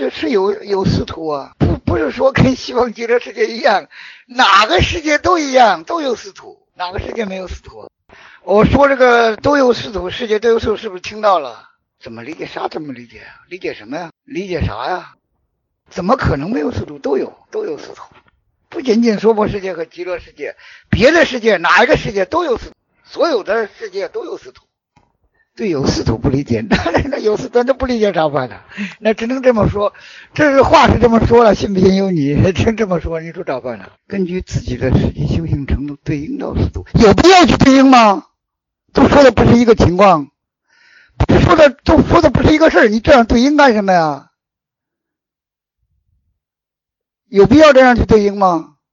是有司徒啊，不是说跟西方极乐世界一样，哪个世界都一样，都有司徒，哪个世界没有司徒？我说这个都有司徒，世界都有司徒，是不是听到了？怎么理解？啥怎么理解？理解什么呀？理解啥呀？怎么可能没有司徒？都有司徒，不仅仅娑婆世界和极乐世界，别的世界哪一个世界都有司徒，所有的世界都有司徒。对有司徒不理解，那有司徒那不理解咋办呢？那只能这么说，这是话是这么说了，信不信由你。真这么说，你说咋办呢？根据自己的实际修行程度对应到司徒，有必要去对应吗？都说的不是一个情况，都说的不是一个事儿，你这样对应干什么呀？有必要这样去对应吗？